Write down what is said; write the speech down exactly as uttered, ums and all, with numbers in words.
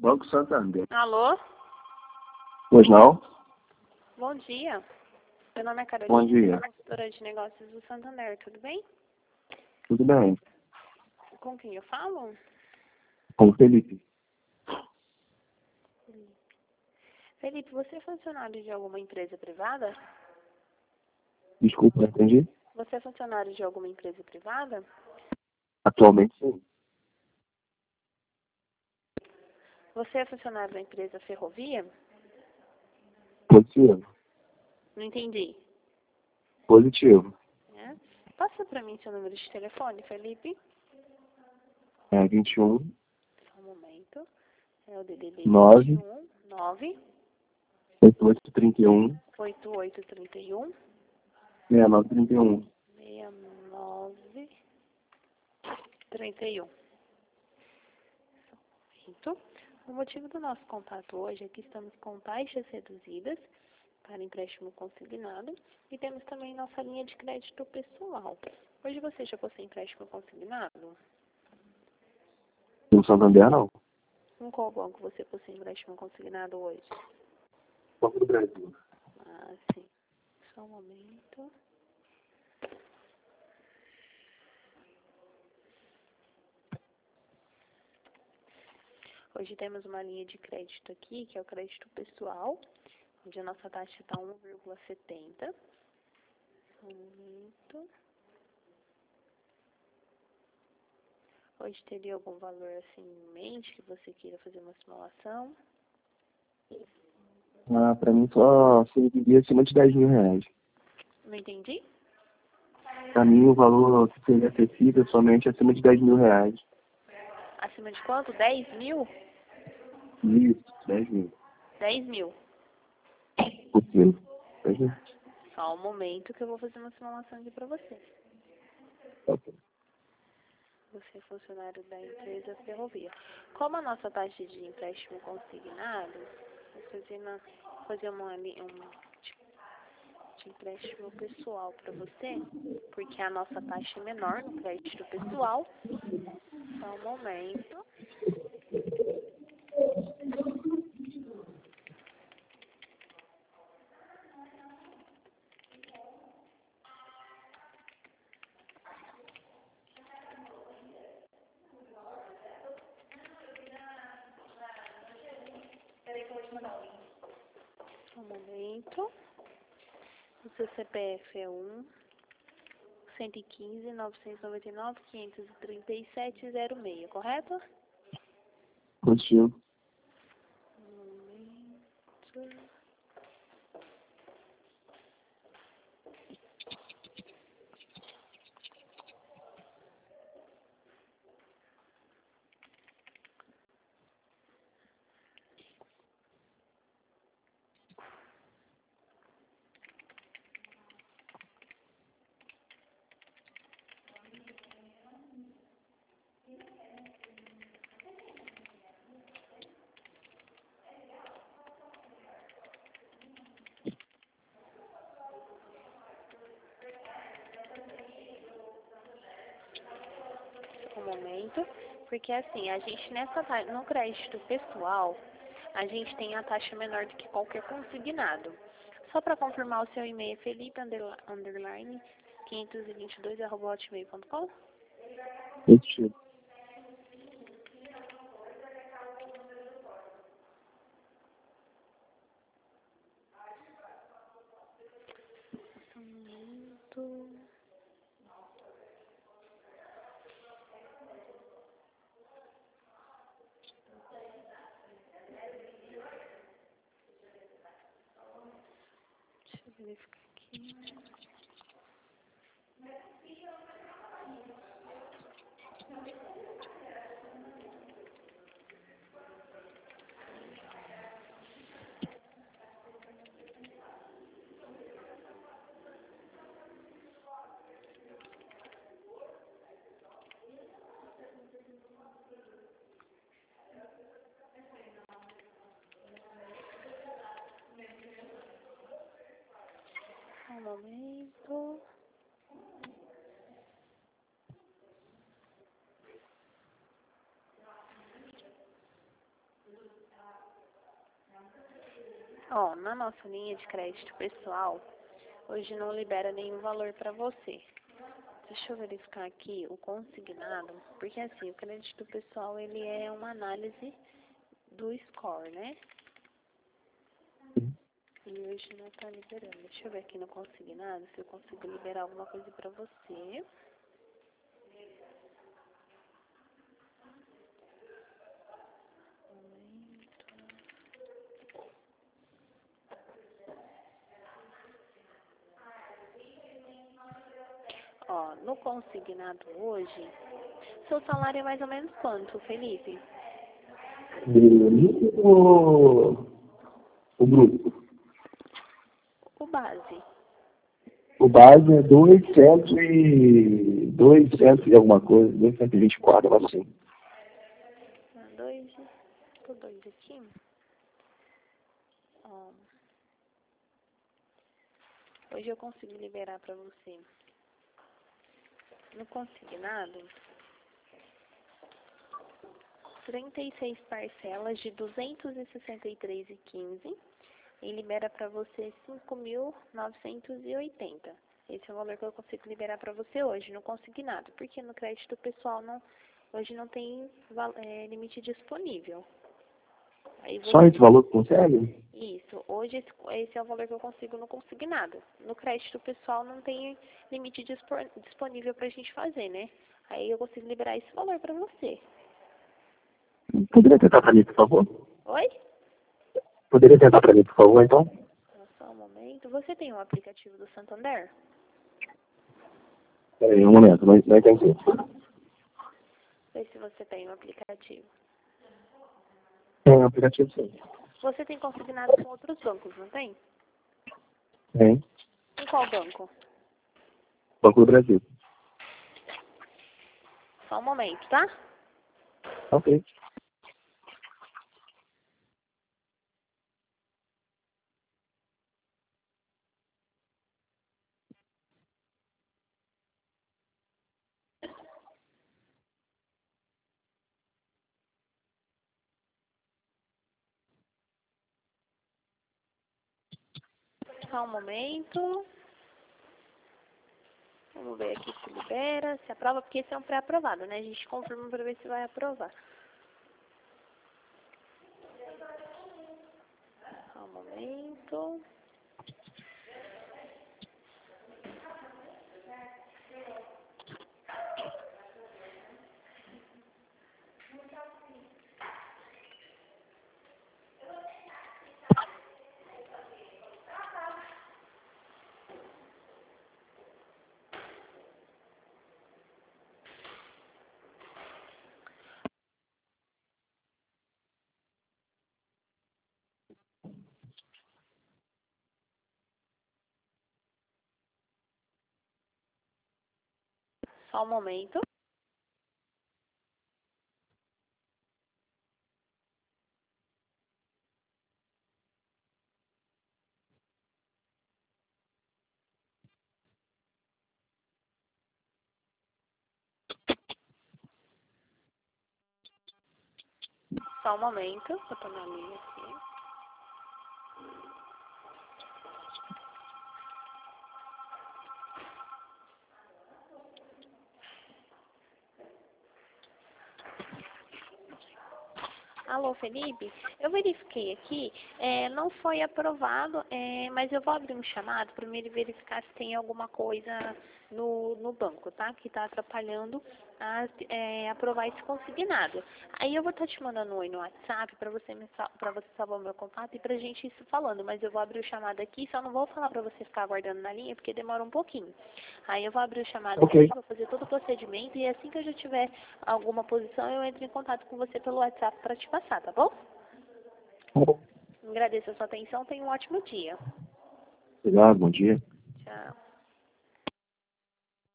Banco Santander. Alô? Pois não? Bom dia. Meu nome é Carolina, Bom dia. consultora de negócios do Santander, tudo bem? Tudo bem? Com quem eu falo? Com o Felipe. Felipe, você é funcionário de alguma empresa privada? Desculpa, não entendi? Você é funcionário de alguma empresa privada? Atualmente sim. Você é funcionário da empresa Ferrovia? Positivo. Não entendi. Positivo. É? Passa para mim seu número de telefone, Felipe. É vinte e um, Só um momento. É o D D D nove, vinte e um, nove, oitenta e oito, trinta e um, oitenta e oito, trinta e um, sessenta e nove, trinta e um. sessenta e nove, trinta e um. Então, o motivo do nosso contato hoje é que estamos com taxas reduzidas para empréstimo consignado e temos também nossa linha de crédito pessoal. Hoje você já possui empréstimo consignado? No Santander não. Com qual banco você possui empréstimo consignado hoje? Banco do Brasil. Ah, sim. Só um momento. Hoje temos uma linha de crédito aqui, que é o crédito pessoal, onde a nossa taxa está um vírgula setenta. Só um momento. Hoje teria algum valor assim em mente que você queira fazer uma simulação? Ah, pra mim só serviria acima de dez mil reais. Não entendi? Pra mim o valor que seria acessível é somente acima de dez mil reais. Acima de quanto? dez mil? Isso, dez mil. dez mil. Possível. dez mil. Só um momento que eu vou fazer uma simulação aqui para você. Ok. Você é funcionário da empresa Ferrovia. Como a nossa taxa de empréstimo consignado, vou fazer, na, fazer uma, li- um de, de empréstimo pessoal para você, porque a nossa taxa é menor no crédito pessoal. Só um momento. Um momento. O seu C P F é um cento e quinze, novecentos e noventa e nove, quinhentos e trinta e sete, zero seis, correto? Positivo. Um momento. Um momento. Porque assim, a gente nessa ta- no crédito pessoal, a gente tem a taxa menor do que qualquer consignado. Só para confirmar o seu e-mail, Felipe underli- underline quinhentos e vinte e dois arroba hotmail ponto com. Positivo. Um momento. Deixa eu verificar aqui. Um momento. Ó, na nossa linha de crédito pessoal, hoje não libera nenhum valor para você. Deixa eu verificar aqui o consignado, porque assim, o crédito pessoal, ele é uma análise do score, né? E hoje não tá liberando. Deixa eu ver aqui no consignado se eu consigo liberar alguma coisa pra você. Ó, no consignado hoje, seu salário é mais ou menos quanto, Felipe? O, o grupo. O base. O base é duzentos e duzentos e alguma coisa, duzentos e vinte e quatro, algo assim. Ah, Dois, tô dois aqui. Ó, hoje eu consigo liberar pra você. No consignado, trinta e seis parcelas de duzentos e sessenta e três reais e quinze centavos e libera para você cinco mil novecentos e oitenta. Esse é o valor que eu consigo liberar para você hoje, no consignado, porque no crédito pessoal não, hoje não tem é, limite disponível. Aí você... Só esse valor que consegue? Isso, hoje esse, esse é o valor que eu consigo no consignado. No crédito pessoal não tem limite dispor, disponível para a gente fazer, né? Aí eu consigo liberar esse valor para você. Poderia tentar para mim, por favor? Oi? Poderia tentar para mim, por favor, então? Só um momento. Você tem o aplicativo do Santander? Peraí, um momento, não, não entendi. Vê se você tem o aplicativo. Tem um aplicativo, sim. Você tem consignado com outros bancos, não tem? Tem. Em qual banco? Banco do Brasil. Só um momento, tá? Ok. Só um momento. Vamos ver aqui se libera, se aprova, porque esse é um pré-aprovado, né? A gente confirma para ver se vai aprovar. Só um momento. Só um momento. Só um momento. Eu tô na linha aqui. Alô, Felipe? Eu verifiquei aqui, é, não foi aprovado, é, mas eu vou abrir um chamado para me verificar se tem alguma coisa no, no banco, tá? Que está atrapalhando a é, aprovar esse consignado. Aí eu vou estar te mandando um oi no WhatsApp para você, me sal- pra você salvar o meu contato e pra gente ir se falando, mas eu vou abrir o chamado aqui, só não vou falar para você ficar aguardando na linha, porque demora um pouquinho. Aí eu vou abrir o chamado Ok. aqui, vou fazer todo o procedimento e assim que eu já tiver alguma posição, eu entro em contato com você pelo WhatsApp para te passar, tá bom? Agradeço a sua atenção, tenha um ótimo dia. Obrigado, bom dia. Tchau.